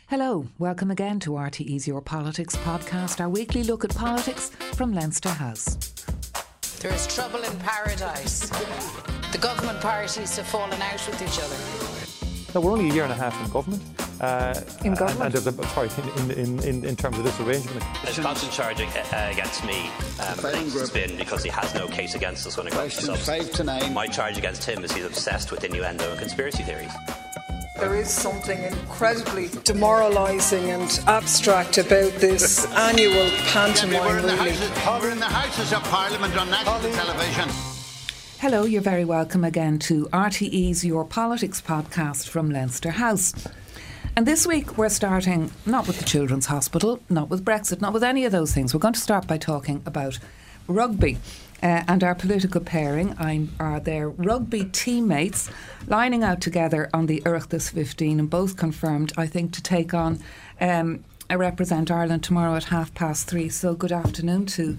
Hello, welcome again to RTE's Your Politics podcast, our weekly look at politics from Leinster House. There is trouble in paradise. The government parties have fallen out with each other. No, we're only a year and a half in government. In government? In terms of this arrangement. There's constant charge against me. It's been because he has no case against us when it comes to substance. 5 to 9. My charge against him is he's obsessed with innuendo and conspiracy theories. There is something incredibly demoralising and abstract about this annual pantomime, We're in really. the Houses of Parliament on national television. Hello, you're very welcome again to RTE's Your Politics podcast from Leinster House. And this week we're starting not with the Children's Hospital, not with Brexit, not with any of those things. We're going to start by talking about rugby. And our political pairing are their rugby teammates lining out together on the Oireachtas 15 and both confirmed, I think, to take on represent Ireland tomorrow at 3:30. So good afternoon to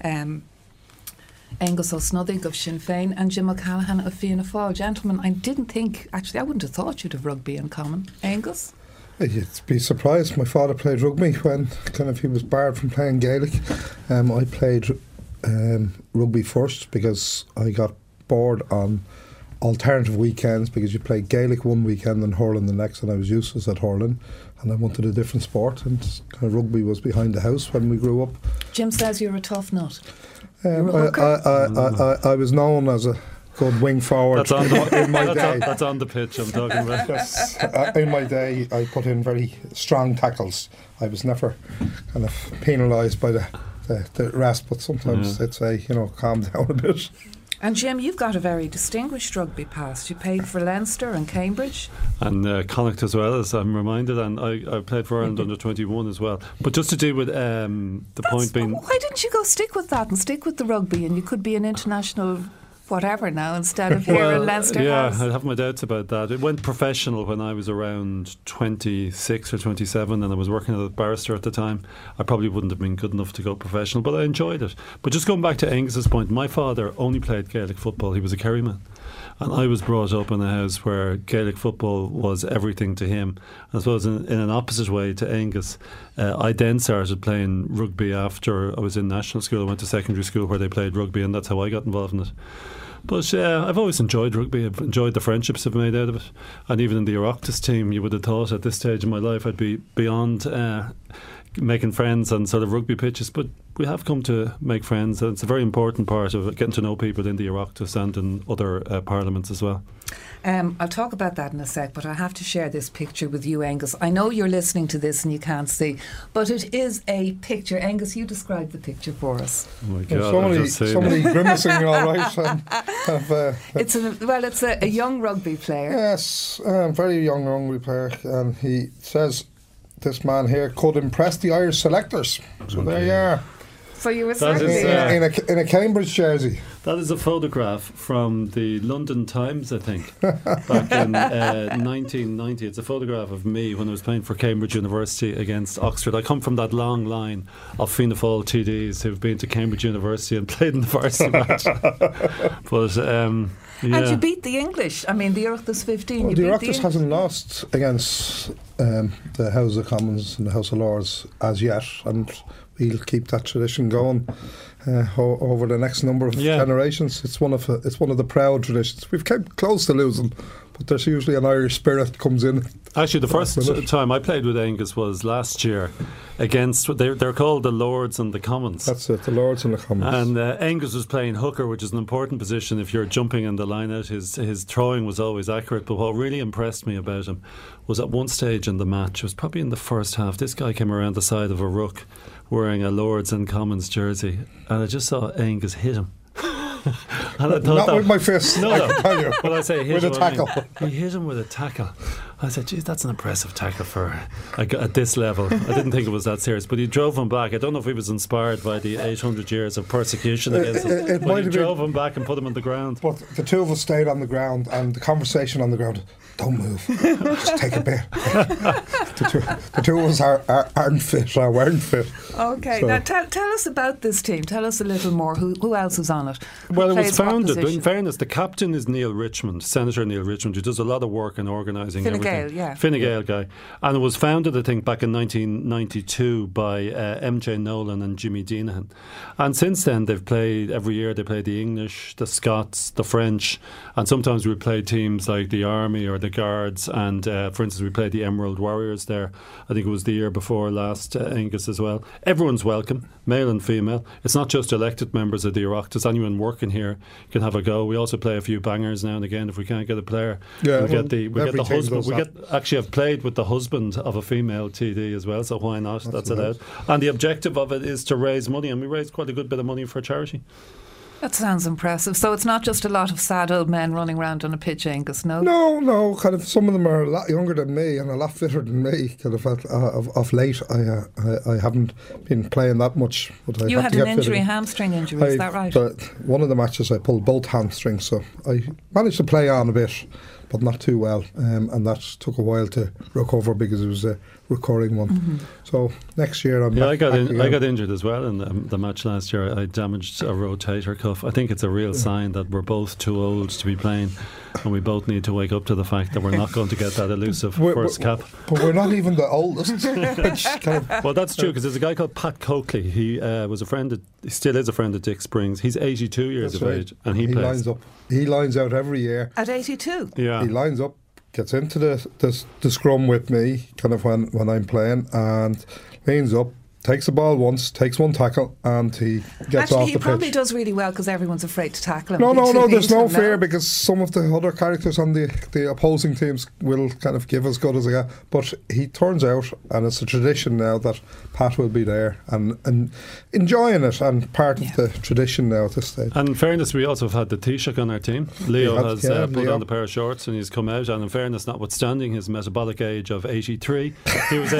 Angus O'Snodig of Sinn Féin and Jim O'Callaghan of Fianna Fáil. Gentlemen, I wouldn't have thought you'd have rugby in common. Angus? You'd be surprised. My father played rugby when he was barred from playing Gaelic. I played rugby first because I got bored on alternative weekends because you play Gaelic one weekend and hurling the next, and I was useless at hurling and I wanted a different sport, and rugby was behind the house when we grew up. Jim says you're a tough nut. I was known as a good wing forward in my day. That's on the pitch I'm talking about. Yes, in my day I put in very strong tackles. I was never kind of penalised by the rest, but sometimes they'd say, calm down a bit. And Jim, you've got a very distinguished rugby past. You played for Leinster and Cambridge. And Connacht as well, as I'm reminded, and I played for Ireland under 21 as well. But just to deal with point being... Why didn't you go stick with that and stick with the rugby, and you could be an international whatever now instead of here in Leinster House? I have my doubts about that. It went professional when I was around 26 or 27 and I was working as a barrister at the time. I probably wouldn't have been good enough to go professional, but I enjoyed it. But just going back to Angus's point, my father only played Gaelic football. He was a Kerryman. And I was brought up in a house where Gaelic football was everything to him. I suppose in an opposite way to Angus, I then started playing rugby after I was in national school. I went to secondary school where they played rugby, and that's how I got involved in it. But I've always enjoyed rugby. I've enjoyed the friendships I've made out of it. And even in the Oireachtas team, you would have thought at this stage in my life I'd be beyond making friends on sort of rugby pitches. But we have come to make friends, and it's a very important part of getting to know people in the Oireachtas and in other parliaments as well. I'll talk about that in a sec, but I have to share this picture with you, Angus. I know you're listening to this and you can't see, but it is a picture. Angus, you describe the picture for us. Oh my God, somebody grimacing all right. It's a young rugby player. Yes, very young rugby player, and he says this man here could impress the Irish selectors. So there you are. So you were in a Cambridge jersey. That is a photograph from the London Times, I think, back in 1990. It's a photograph of me when I was playing for Cambridge University against Oxford. I come from that long line of Fianna Fáil TDs who've been to Cambridge University and played in the varsity match. But and you beat the English. I mean, the Oireachtas 15. The Oireachtas hasn't lost against the House of Commons and the House of Lords as yet, and we'll keep that tradition going over the next number of generations. It's one of the proud traditions. We've kept close to losing, but there's usually an Irish spirit that comes in. Actually, the first time I played with Angus was last year against, they're called the Lords and the Commons. That's it, the Lords and the Commons. And Angus was playing hooker, which is an important position if you're jumping in the line out. His throwing was always accurate, but what really impressed me about him was at one stage in the match, it was probably in the first half, this guy came around the side of a ruck wearing a Lords and Commons jersey, and I just saw Angus hit him. And I thought with my fist, I can tell you. Well, I say hit with him, a tackle. He hit him with a tackle. I said, geez, that's an impressive tackle for at this level. I didn't think it was that serious, but he drove him back. I don't know if he was inspired by the 800 years of persecution against us, but he drove him back and put him on the ground. But the two of us stayed on the ground, and the conversation on the ground, don't move, just take a bit. The two of us aren't fit, or weren't fit. Okay, so. Now tell us about this team. Tell us a little more. Who else is on it? Well, it was founded, in fairness, the captain is Neil Richmond, Senator Neil Richmond, who does a lot of work in organising everything. Gael, yeah. Fine Gael guy. And it was founded, I think, back in 1992 by MJ Nolan and Jimmy Deanahan. And since then, they've played, every year they play the English, the Scots, the French, and sometimes we play teams like the Army or the Guards. And for instance, we played the Emerald Warriors there. I think it was the year before last, Angus, as well. Everyone's welcome, male and female. It's not just elected members of the Oireachtas. Anyone working here can have a go. We also play a few bangers now and again. If we can't get a player, we get the husband. Actually, I've played with the husband of a female TD as well, so why not? That's allowed. And the objective of it is to raise money, and we raised quite a good bit of money for charity. That sounds impressive. So it's not just a lot of sad old men running around on a pitch, Angus, no? No. Kind of some of them are a lot younger than me and a lot fitter than me. Kind of late, I haven't been playing that much. But you had an injury, hamstring injury, is that right? One of the matches I pulled both hamstrings, so I managed to play on a bit, but not too well, and that took a while to recover because it was a recurring one. Mm-hmm. So next year I got injured as well in the match last year. I damaged a rotator cuff. I think it's a real sign that we're both too old to be playing, and we both need to wake up to the fact that we're not going to get that elusive first cap. But we're not even the oldest. Well, that's true, because there's a guy called Pat Coakley. He was a friend. He still is a friend of Dick Springs. He's 82 years of age, and he plays. Lines up. He lines out every year. At 82? Yeah. He lines up, gets into the scrum with me, kind of when I'm playing, and leans up, takes the ball once, takes one tackle, and he gets off the pitch. He probably does really well because everyone's afraid to tackle him. No, there's no fear because some of the other characters on the opposing teams will kind of give as good as they get. But he turns out, and it's a tradition now, that Pat will be there and enjoying it, and part of the tradition now at this stage. And in fairness, we also have had the Taoiseach on our team. Leo has put on the pair of shorts and he's come out, and in fairness, notwithstanding his metabolic age of 83, he was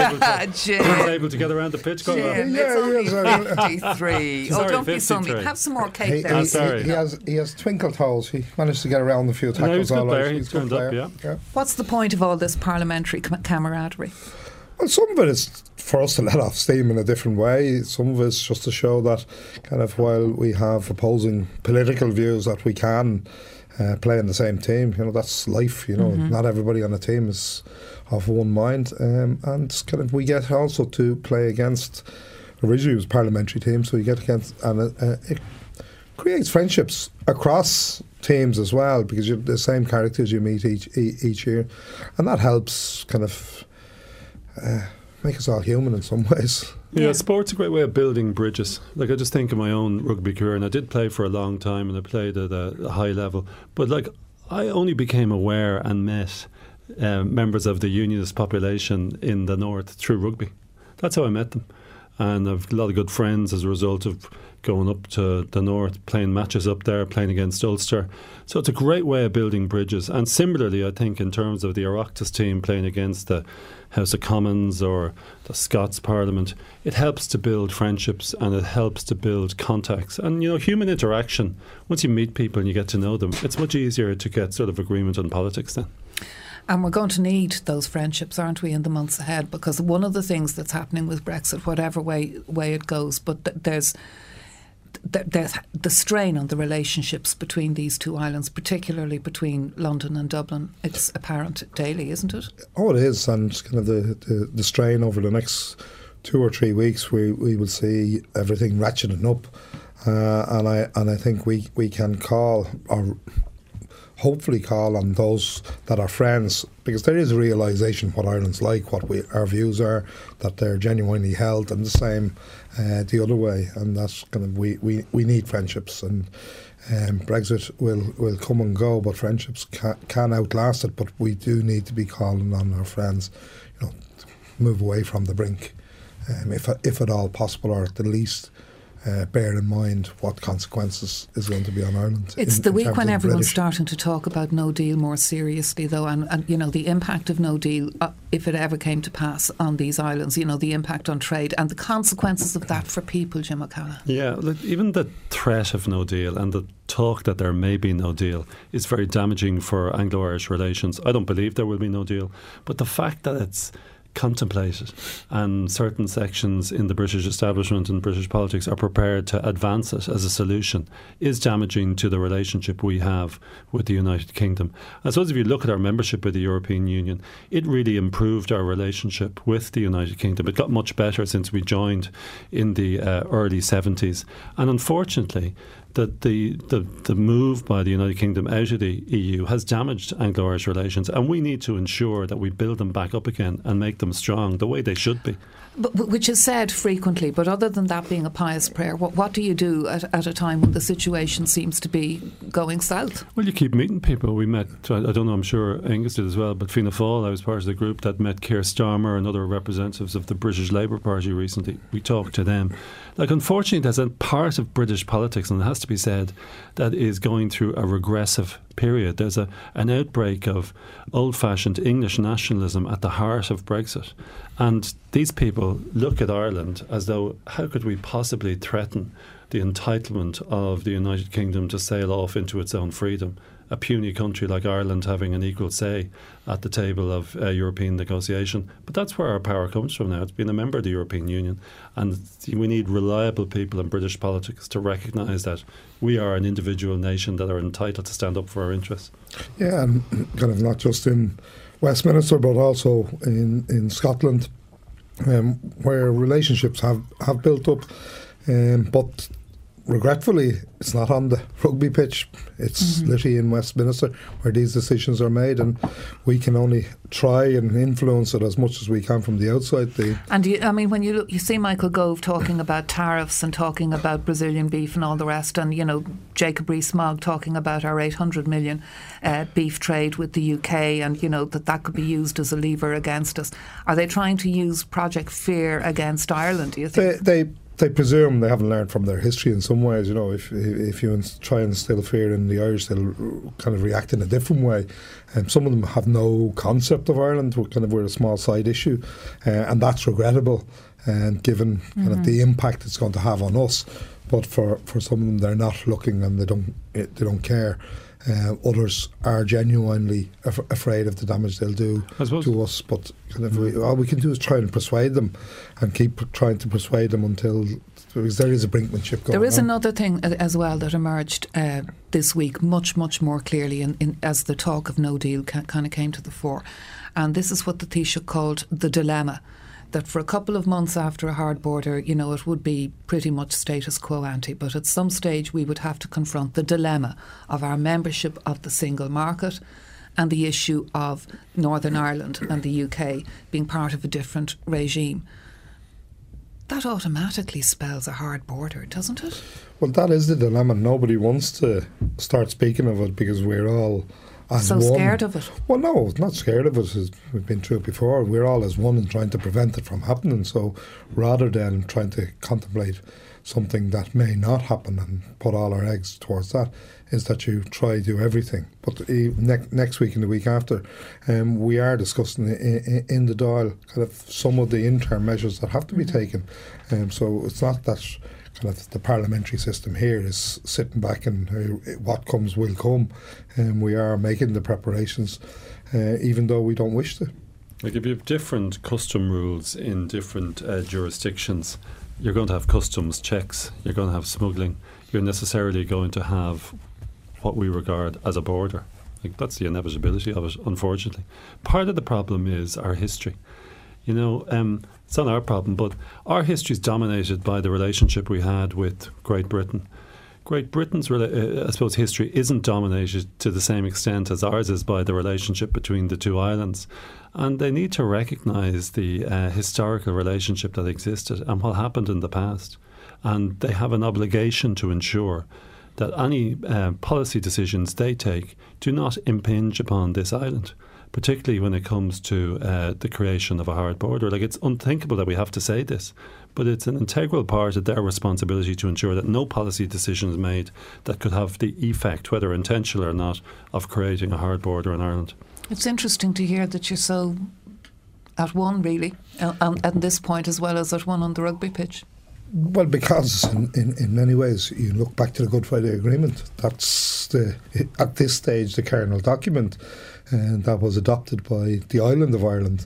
able to get around the pitch. It's only 53. Don't be sorry. Have some more cake there. He has twinkle toes. He managed to get around a few tackles. He's turned up, yeah. What's the point of all this parliamentary camaraderie? Well, some of it is for us to let off steam in a different way. Some of it is just to show that kind of while we have opposing political views, that we can play in the same team. That's life. Not everybody on the team is of one mind, and kind of we get also to play against, originally it was parliamentary teams, so you get against, and it creates friendships across teams as well, because you're the same characters you meet each year, and that helps kind of make us all human in some ways. Yeah, sport's a great way of building bridges. Like, I just think of my own rugby career, and I did play for a long time, and I played at a high level, but like I only became aware and met members of the unionist population in the north through rugby. That's how I met them, and I've a lot of good friends as a result of going up to the north, playing matches up there, playing against Ulster. So it's a great way of building bridges. And similarly, I think in terms of the Oireachtas team playing against the House of Commons or the Scots Parliament, it helps to build friendships and it helps to build contacts. And human interaction, once you meet people and you get to know them, it's much easier to get sort of agreement on politics then. And we're going to need those friendships, aren't we, in the months ahead? Because one of the things that's happening with Brexit, whatever way it goes, but there's the strain on the relationships between these two islands, particularly between London and Dublin. It's apparent daily, isn't it? Oh, it is, and kind of the strain over the next 2 or 3 weeks, we will see everything ratcheting up, and I think we can call, or hopefully call on those that are friends, because there is a realisation what Ireland's like, what our views are, that they're genuinely held, and the same the other way, and that's kind of we need friendships, and Brexit will come and go, but friendships can outlast it. But we do need to be calling on our friends, to move away from the brink, if at all possible, or at the least bear in mind what consequences is going to be on Ireland. It's the week when everyone's starting to talk about no deal more seriously, though, and the impact of no deal, if it ever came to pass on these islands, the impact on trade and the consequences of that for people, Jim O'Callaghan. Yeah, look, even the threat of no deal and the talk that there may be no deal is very damaging for Anglo-Irish relations. I don't believe there will be no deal, but the fact that it's contemplated, and certain sections in the British establishment and British politics are prepared to advance it as a solution, is damaging to the relationship we have with the United Kingdom. I suppose if you look at our membership of the European Union, it really improved our relationship with the United Kingdom. It got much better since we joined in the early 70s. And unfortunately, that the move by the United Kingdom out of the EU has damaged Anglo-Irish relations, and we need to ensure that we build them back up again and make them strong the way they should be. But, which is said frequently, but other than that being a pious prayer, what do you do at a time when the situation seems to be going south? Well, you keep meeting people. We met, I don't know, I'm sure Angus did as well, but Fianna Fáil, I was part of the group that met Keir Starmer and other representatives of the British Labour Party recently. We talked to them. Like, unfortunately, there's a part of British politics, and it has to be said, that is going through a regressive period. There's an outbreak of old-fashioned English nationalism at the heart of Brexit. And these people look at Ireland as though, how could we possibly threaten the entitlement of the United Kingdom to sail off into its own freedom? A puny country like Ireland having an equal say at the table of European negotiation. But that's where our power comes from now. It's being a member of the European Union. And we need reliable people in British politics to recognise that we are an individual nation that are entitled to stand up for our interests. Yeah, and kind of not just in Westminster, but also in Scotland, where relationships have built up. But regretfully, it's not on the rugby pitch. It's literally in Westminster where these decisions are made, and we can only try and influence it as much as we can from the outside. And when you see Michael Gove talking about tariffs and talking about Brazilian beef and all the rest, and Jacob Rees-Mogg talking about our 800 million beef trade with the UK, and that could be used as a lever against us. Are they trying to use Project Fear against Ireland, do you think? They presume they haven't learned from their history in some ways. If you try and instill fear in the Irish, they'll kind of react in a different way. Some of them have no concept of Ireland. We're a small side issue, and that's regrettable, and given kind of the impact it's going to have on us. But for some of them, they're not looking, and they don't care. Others are genuinely afraid of the damage they'll do to us. But all we can do is try and persuade them, and keep trying to persuade them until because there is a brinkmanship going on. There is another thing as well that emerged this week, much more clearly, as the talk of no deal kind of came to the fore, and this is what the Taoiseach called the dilemma. That for a couple of months after a hard border, it would be pretty much status quo ante, but at some stage we would have to confront the dilemma of our membership of the single market and the issue of Northern Ireland and the UK being part of a different regime. That automatically spells a hard border, doesn't it? Well, that is the dilemma. Nobody wants to start speaking of it because we're all as so one. Scared of it? Well, no, not scared of it. We've been through it before. We're all as one and trying to prevent it from happening. So rather than trying to contemplate something that may not happen and put all our eggs towards that, is that you try to do everything. But next week and the week after, we are discussing in the Dáil kind of some of the interim measures that have to be taken. So it's not that kind of the parliamentary system here is sitting back and what comes will come, and we are making the preparations, even though we don't wish to. Like, if you have different custom rules in different jurisdictions, you're going to have customs checks, you're going to have smuggling, you're necessarily going to have what we regard as a border. Like, that's the inevitability of it, unfortunately. Part of the problem is our history. It's not our problem, but our history is dominated by the relationship we had with Great Britain. Great Britain's, I suppose, history isn't dominated to the same extent as ours is by the relationship between the two islands. And they need to recognise the historical relationship that existed and what happened in the past. And they have an obligation to ensure that any policy decisions they take do not impinge upon this island, particularly when it comes to the creation of a hard border. Like, it's unthinkable that we have to say this, but it's an integral part of their responsibility to ensure that no policy decision is made that could have the effect, whether intentional or not, of creating a hard border in Ireland. It's interesting to hear that you're so at one, really, at this point, as well as at one on the rugby pitch. Well, because in many ways you look back to the Good Friday Agreement. That's at this stage the kernel document, and that was adopted by the island of Ireland.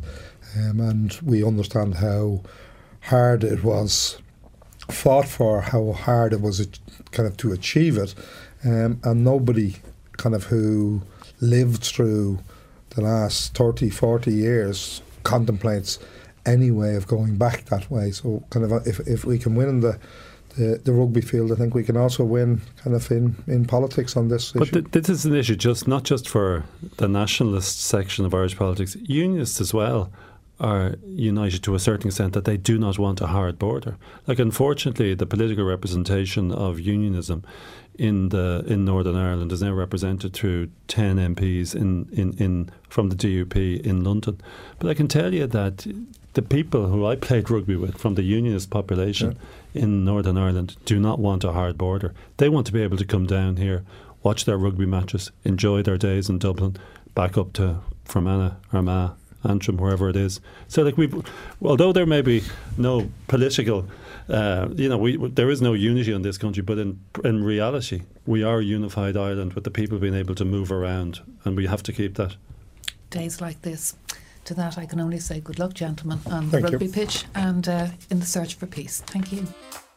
and we understand how hard it was fought for, how hard it was kind of to achieve it, and nobody kind of who lived through the last 30, 40 years contemplates any way of going back that way. So kind of if we can win in the rugby field, I think we can also win kind of in politics on this issue. But this is an issue not just for the nationalist section of Irish politics. Unionists as well are united to a certain extent that they do not want a hard border. Like, unfortunately, the political representation of unionism in Northern Ireland is now represented through 10 MPs from the DUP in London. But I can tell you that the people who I played rugby with from the unionist population in Northern Ireland do not want a hard border. They want to be able to come down here, watch their rugby matches, enjoy their days in Dublin, back up to Fermanagh, Armagh, Antrim, wherever it is. So, like, although there may be no political, there is no unity in this country, but in reality, we are a unified Ireland with the people being able to move around, and we have to keep that. Days like this. To that, I can only say good luck, gentlemen, on the rugby pitch and in the search for peace. Thank you.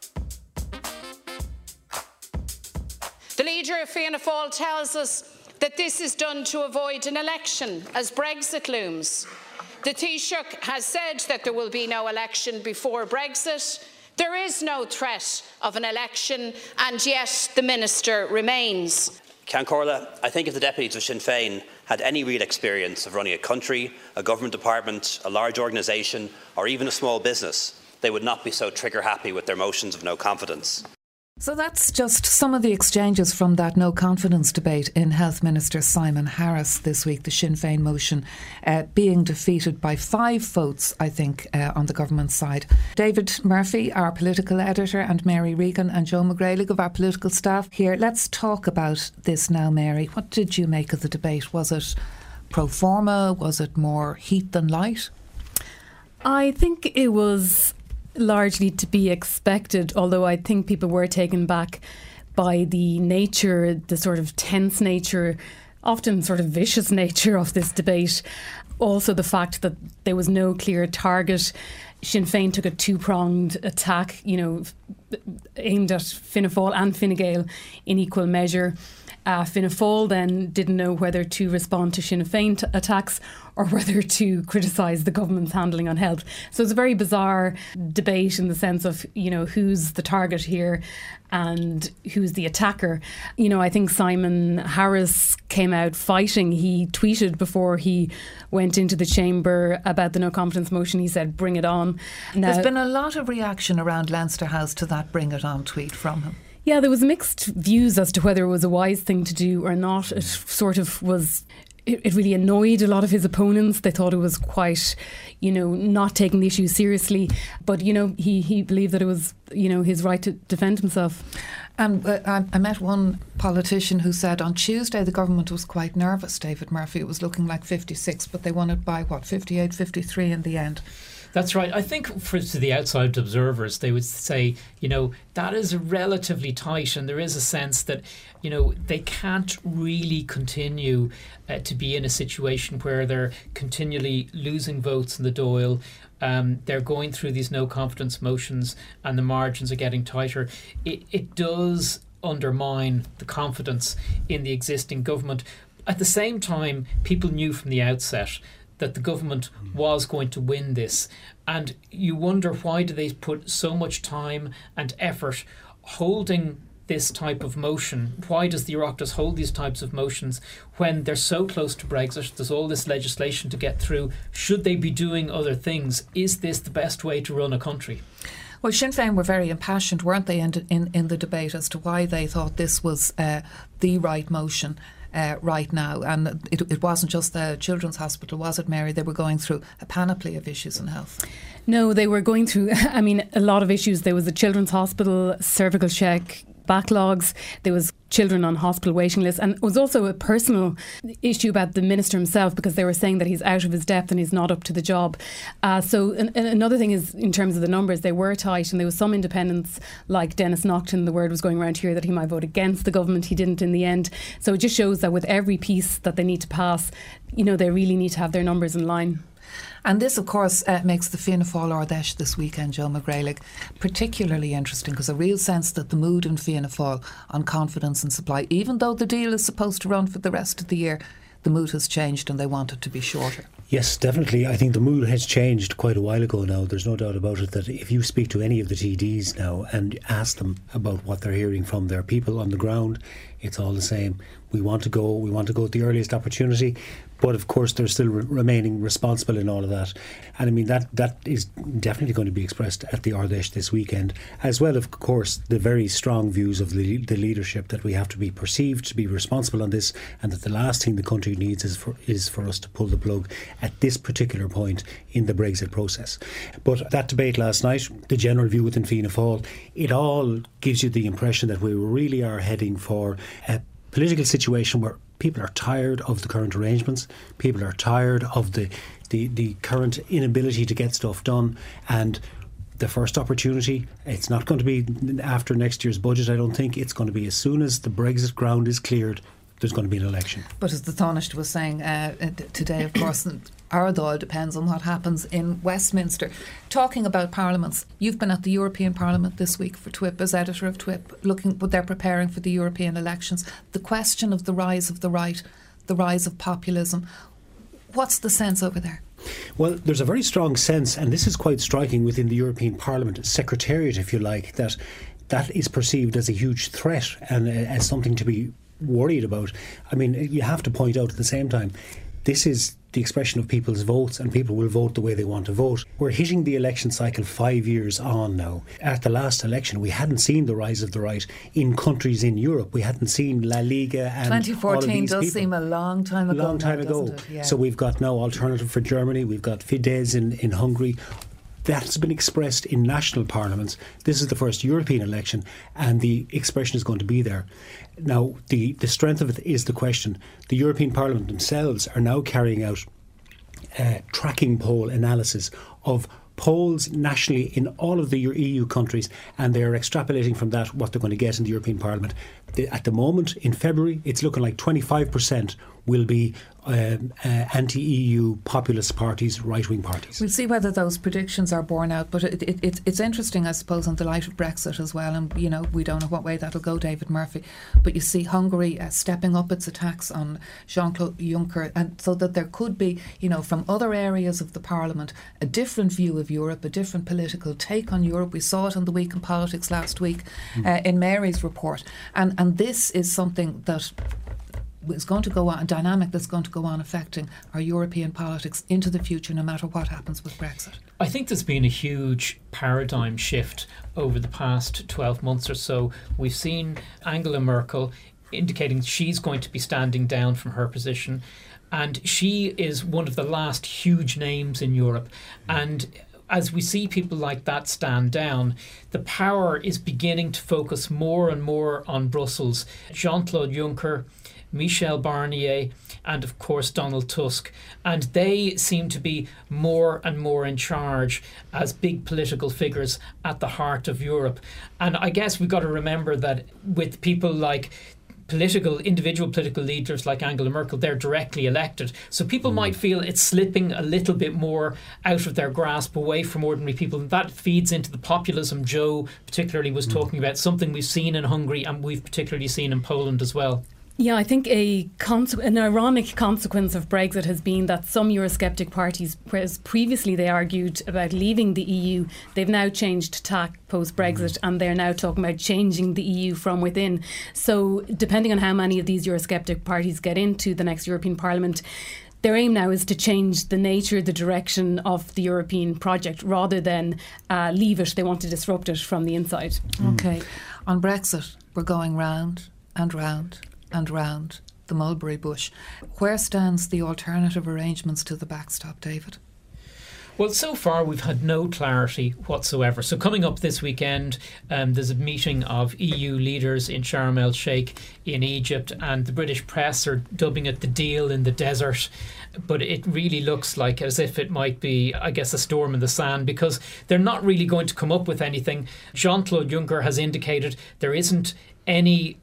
The leader of Fianna Fáil tells us that this is done to avoid an election as Brexit looms. The Taoiseach has said that there will be no election before Brexit. There is no threat of an election, and yet the minister remains. Ceann Comhairle, I think if the deputies of Sinn Féin had any real experience of running a country, a government department, a large organisation, or even a small business, they would not be so trigger-happy with their motions of no confidence. So that's just some of the exchanges from that no confidence debate in Health Minister Simon Harris this week. The Sinn Féin motion being defeated by 5 votes, I think, on the government side. David Murphy, our political editor, and Mary Regan and Joe McGraillig of our political staff here. Let's talk about this now, Mary. What did you make of the debate? Was it pro forma? Was it more heat than light? I think it was largely to be expected, although I think people were taken back by the nature, the sort of tense nature, often sort of vicious nature of this debate. Also the fact that there was no clear target. Sinn Féin took a 2-pronged attack, aimed at Fianna Fáil and Fine Gael in equal measure. Fianna Fáil then didn't know whether to respond to Sinn Féin attacks or whether to criticise the government's handling on health. So it's a very bizarre debate in the sense of, who's the target here and who's the attacker. I think Simon Harris came out fighting. He tweeted before he went into the chamber about the no confidence motion. He said, bring it on. Now, there's been a lot of reaction around Leinster House to that bring it on tweet from him. Yeah, there was mixed views as to whether it was a wise thing to do or not. It sort of was. It really annoyed a lot of his opponents. They thought it was quite, not taking the issue seriously. But, he believed that it was, his right to defend himself. And I met one politician who said on Tuesday the government was quite nervous, David Murphy. It was looking like 56, but they won it by, 58, 53 in the end. That's right. I think to the outside observers, they would say, that is relatively tight, and there is a sense that, they can't really continue to be in a situation where they're continually losing votes in the Dáil. They're going through these no confidence motions and the margins are getting tighter. It does undermine the confidence in the existing government. At the same time, people knew from the outset that the government was going to win this. And you wonder, why do they put so much time and effort holding this type of motion? Why does the Oireachtas hold these types of motions when they're so close to Brexit? There's all this legislation to get through. Should they be doing other things? Is this the best way to run a country? Well, Sinn Féin were very impassioned, weren't they, in the debate as to why they thought this was the right motion right now. And it wasn't just the Children's Hospital, was it, Mary? They were going through a panoply of issues in health. No, they were going through, a lot of issues. There was the Children's Hospital, cervical check, backlogs. There was children on hospital waiting lists, and it was also a personal issue about the minister himself, because they were saying that he's out of his depth and he's not up to the job. So another thing is, in terms of the numbers, they were tight, and there was some independents like Dennis Naughton. The word was going around here that he might vote against the government. He didn't in the end. So it just shows that with every piece that they need to pass, they really need to have their numbers in line. And this, of course, makes the Fianna Fáil Ardèche this weekend, Joe McGraillig, particularly interesting, because a real sense that the mood in Fianna Fáil on confidence and supply, even though the deal is supposed to run for the rest of the year, the mood has changed and they want it to be shorter. Yes, definitely. I think the mood has changed quite a while ago now. There's no doubt about it that if you speak to any of the TDs now and ask them about what they're hearing from their people on the ground, it's all the same. We want to go at the earliest opportunity, but of course they're still remaining responsible in all of that. And I mean, that is definitely going to be expressed at the Ardèche this weekend, as well, of course, the very strong views of the leadership that we have to be perceived to be responsible on this, and that the last thing the country needs is for us to pull the plug at this particular point in the Brexit process. But that debate last night, the general view within Fianna Fáil, it all gives you the impression that we really are heading for a political situation where people are tired of the current arrangements, people are tired of the current inability to get stuff done, and the first opportunity, it's not going to be after next year's budget, I don't think. It's going to be as soon as the Brexit ground is cleared, there's going to be an election. But as the Taoiseach was saying today, of course, our Dáil depends on what happens in Westminster. Talking about parliaments, you've been at the European Parliament this week for TWIP as editor of TWIP, looking what they're preparing for the European elections. The question of the rise of the right, the rise of populism, what's the sense over there? Well, there's a very strong sense, and this is quite striking within the European Parliament Secretariat, if you like, that is perceived as a huge threat and as something to be worried about. I mean, you have to point out at the same time, this is the expression of people's votes, and people will vote the way they want to vote. We're hitting the election cycle 5 years on now. At the last election, we hadn't seen the rise of the right in countries in Europe. We hadn't seen La Liga and 2014 does seem a long time ago. Long time ago. Doesn't it? Yeah. So we've got now Alternative for Germany, we've got Fidesz in Hungary. That's been expressed in national parliaments. This is the first European election, and the expression is going to be there. Now, the strength of it is the question. The European Parliament themselves are now carrying out tracking poll analysis of polls nationally in all of the EU countries, and they are extrapolating from that what they're going to get in the European Parliament. At the moment, in February, it's looking like 25% will be anti-EU populist parties, right-wing parties. We'll see whether those predictions are borne out, but it's interesting, I suppose, in the light of Brexit as well, and you know, we don't know what way that'll go, David Murphy, but you see Hungary stepping up its attacks on Jean-Claude Juncker, and so that there could be, you know, from other areas of the Parliament, a different view of Europe, a different political take on Europe. We saw it on the Week in Politics last week in Mary's report, and this is something that is going to go on, a dynamic that's going to go on affecting our European politics into the future, no matter what happens with Brexit. I think there's been a huge paradigm shift over the past 12 months or so. We've seen Angela Merkel indicating she's going to be standing down from her position, and she is one of the last huge names in Europe. And as we see people like that stand down, the power is beginning to focus more and more on Brussels. Jean-Claude Juncker, Michel Barnier, and of course Donald Tusk, and they seem to be more and more in charge as big political figures at the heart of Europe. And I guess we've got to remember that with people like individual political leaders like Angela Merkel, they're directly elected. So people might feel it's slipping a little bit more out of their grasp, away from ordinary people. And that feeds into the populism Joe particularly was talking about, something we've seen in Hungary and we've particularly seen in Poland as well. Yeah, I think an ironic consequence of Brexit has been that some Eurosceptic parties, whereas previously they argued about leaving the EU, they've now changed tack post-Brexit and they're now talking about changing the EU from within. So depending on how many of these Eurosceptic parties get into the next European Parliament, their aim now is to change the nature, the direction of the European project rather than leave it. They want to disrupt it from the inside. Okay. On Brexit, we're going round and round and round the mulberry bush. Where stands the alternative arrangements to the backstop, David? Well, so far we've had no clarity whatsoever. So coming up this weekend, there's a meeting of EU leaders in Sharm el-Sheikh in Egypt, and the British press are dubbing it the deal in the desert. But it really looks like as if it might be, I guess, a storm in the sand, because they're not really going to come up with anything. Jean-Claude Juncker has indicated there isn't any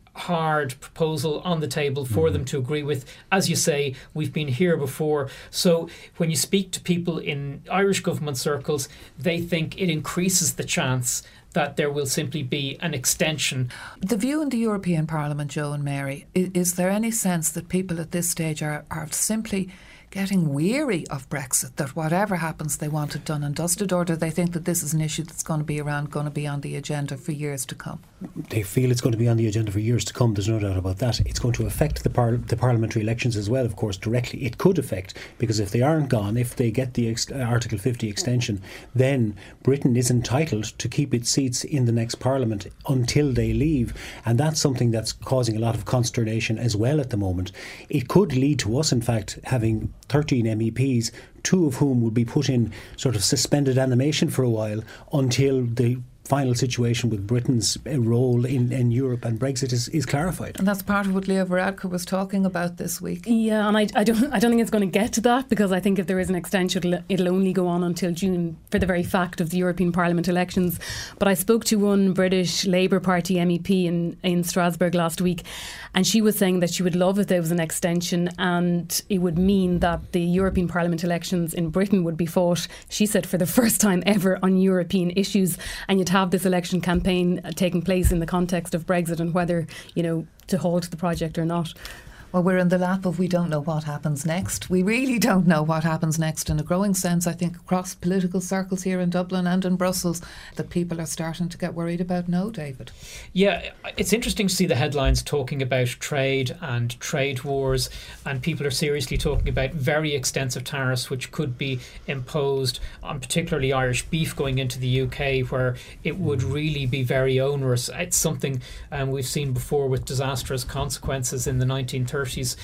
hard proposal on the table for them to agree with. As you say, we've been here before. So when you speak to people in Irish government circles, they think it increases the chance that there will simply be an extension. The view in the European Parliament, Joe and Mary, is there any sense that people at this stage are simply getting weary of Brexit, that whatever happens they want it done and dusted, or do they think that this is an issue that's going to be around, going to be on the agenda for years to come? They feel it's going to be on the agenda for years to come, there's no doubt about that. It's going to affect the parliamentary elections as well, of course, directly. It could affect, because if they aren't gone, if they get the Article 50 extension, then Britain is entitled to keep its seats in the next parliament until they leave, and that's something that's causing a lot of consternation as well at the moment. It could lead to us, in fact, having 13 MEPs, 2 of whom will be put in sort of suspended animation for a while until the final situation with Britain's role in Europe and Brexit is clarified. And that's part of what Leo Varadkar was talking about this week. Yeah, and I don't think it's going to get to that, because I think if there is an extension, it'll only go on until June for the very fact of the European Parliament elections. But I spoke to one British Labour Party MEP in Strasbourg last week, and she was saying that she would love if there was an extension, and it would mean that the European Parliament elections in Britain would be fought, she said, for the first time ever on European issues, and you'd have this election campaign taking place in the context of Brexit and whether, to halt the project or not. Well, we're in the lap of we don't know what happens next. We really don't know what happens next, in a growing sense, I think, across political circles here in Dublin and in Brussels, that people are starting to get worried about. No, David? Yeah, it's interesting to see the headlines talking about trade and trade wars, and people are seriously talking about very extensive tariffs which could be imposed on particularly Irish beef going into the UK, where it would really be very onerous. It's something we've seen before with disastrous consequences in the 1930s.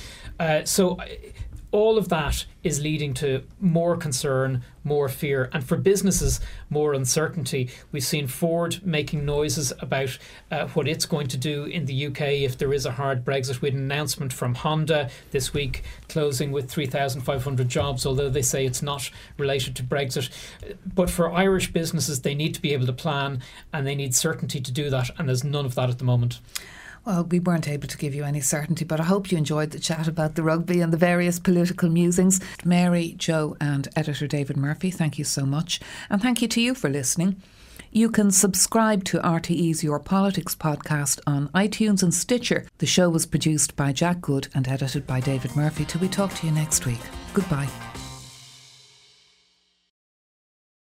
So all of that is leading to more concern, more fear, and for businesses, more uncertainty. We've seen Ford making noises about what it's going to do in the UK if there is a hard Brexit. We had an announcement from Honda this week closing with 3,500 jobs, although they say it's not related to Brexit. But for Irish businesses, they need to be able to plan, and they need certainty to do that, and there's none of that at the moment. Well, we weren't able to give you any certainty, but I hope you enjoyed the chat about the rugby and the various political musings. Mary, Joe and editor David Murphy, thank you so much. And thank you to you for listening. You can subscribe to RTE's Your Politics podcast on iTunes and Stitcher. The show was produced by Jack Good and edited by David Murphy. Till we talk to you next week. Goodbye.